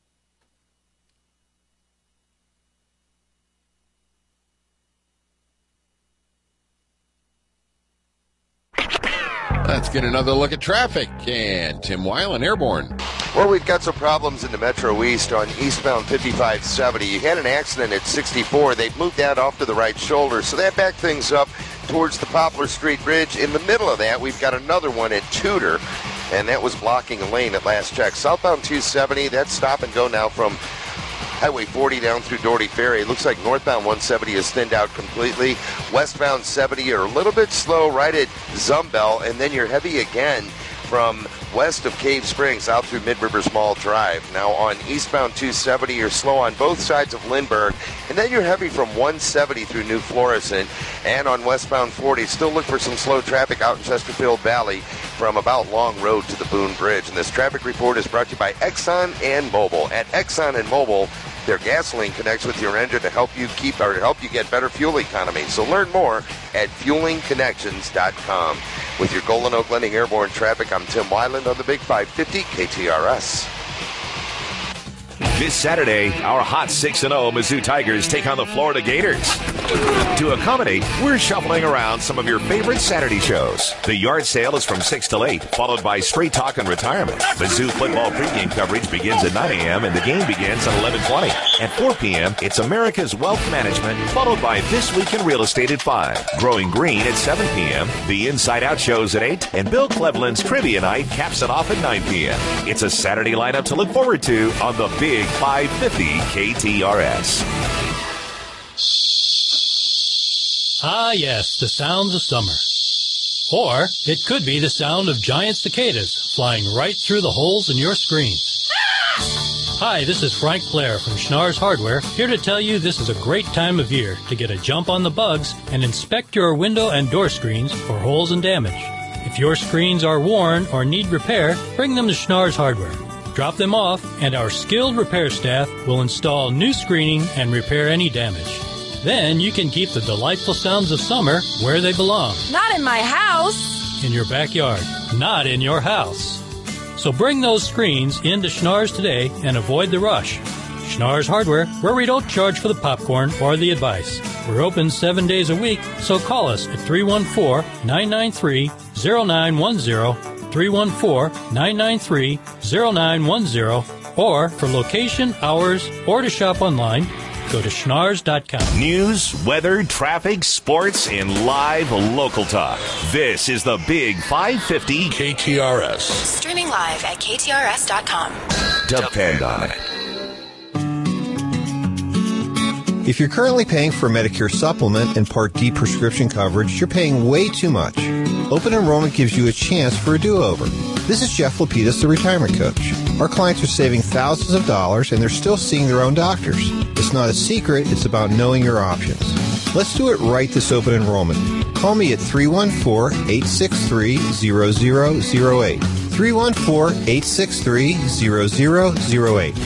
[SPEAKER 8] Let's get another look at traffic. And Tim Weiland, Airborne.
[SPEAKER 11] Well, we've got some problems in the Metro East on eastbound fifty-five seventy. You had an accident at sixty-four. They've moved that off to the right shoulder, so that backed things up towards the Poplar Street Bridge. In the middle of that, we've got another one at Tudor, and that was blocking a lane at last check. Southbound two seventy, that's stop and go now from Highway forty down through Doherty Ferry. It looks like northbound one seventy is thinned out completely. Westbound seventy, you're a little bit slow right at Zumbell, and then you're heavy again from west of Cave Springs out through Mid-Rivers Mall Drive. Now on eastbound two seventy, you're slow on both sides of Lindbergh, and then you're heavy from one seventy through New Florissant. And on westbound forty, still look for some slow traffic out in Chesterfield Valley from about Long Road to the Boone Bridge. And this traffic report is brought to you by Exxon and Mobil. At Exxon and Mobil, their gasoline connects with your engine to help you keep or to help you get better fuel economy. So learn more at fueling connections dot com. With your Golden Oak Lending Airborne traffic, I'm Tim Weiland on the Big five fifty K T R S.
[SPEAKER 3] This Saturday, our hot six and oh Mizzou Tigers take on the Florida Gators. To accommodate, we're shuffling around some of your favorite Saturday shows. The yard sale is from six till eight, followed by Straight Talk and Retirement. Mizzou football pregame coverage begins at nine a.m. and the game begins at eleven twenty. At four p.m., it's America's Wealth Management, followed by This Week in Real Estate at five. Growing Green at seven p.m., the Inside Out shows at eight, and Bill Cleveland's Trivia Night caps it off at nine p.m. It's a Saturday lineup to look forward to on the Big five fifty K T R S.
[SPEAKER 5] Ah, yes, the sounds of summer. Or it could be the sound of giant cicadas flying right through the holes in your screens. Hi, this is Frank Blair from Schnarr's Hardware, here to tell you this is a great time of year to get a jump on the bugs and inspect your window and door screens for holes and damage. If your screens are worn or need repair, bring them to Schnarr's Hardware. Drop them off, and our skilled repair staff will install new screening and repair any damage. Then you can keep the delightful sounds of summer where they belong.
[SPEAKER 9] Not in my house.
[SPEAKER 5] In your backyard, not in your house. So bring those screens into Schnarr's today and avoid the rush. Schnarr's Hardware, where we don't charge for the popcorn or the advice. We're open seven days a week, so call us at three one four, nine nine three, zero nine one zero, three one four, nine nine three, zero nine one zero, or for location, hours, or to shop online, go to schnarrs dot com.
[SPEAKER 3] News, weather, traffic, sports, and live local talk. This is the Big five fifty K T R S.
[SPEAKER 23] Streaming live at K T R S dot com.
[SPEAKER 3] Depend on it.
[SPEAKER 24] If you're currently paying for a Medicare supplement and Part D prescription coverage, you're paying way too much. Open enrollment gives you a chance for a do-over. This is Jeff Lapidus, the retirement coach. Our clients are saving thousands of dollars and they're still seeing their own doctors. It's not a secret, it's about knowing your options. Let's do it right this open enrollment. Call me at three one four, eight six three, zero zero zero eight. three one four, eight six three, zero zero zero eight.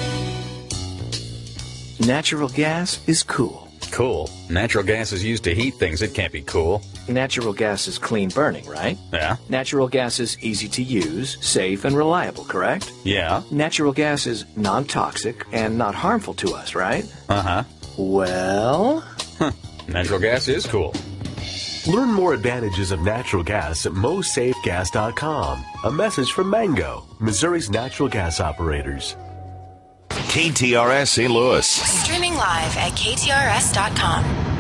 [SPEAKER 25] Natural gas is cool.
[SPEAKER 26] Cool. Natural gas is used to heat things. It can't be cool.
[SPEAKER 25] Natural gas is clean burning, right?
[SPEAKER 26] Yeah.
[SPEAKER 25] Natural gas is easy to use, safe, and reliable, correct?
[SPEAKER 26] Yeah.
[SPEAKER 25] Natural gas is non-toxic and not harmful to us, right?
[SPEAKER 26] Uh-huh.
[SPEAKER 25] Well?
[SPEAKER 26] Huh. Natural gas is cool.
[SPEAKER 27] Learn more advantages of natural gas at mo safe gas dot com. A message from Mango, Missouri's natural gas operators.
[SPEAKER 3] K T R S Saint Louis.
[SPEAKER 23] Streaming live at K T R S dot com.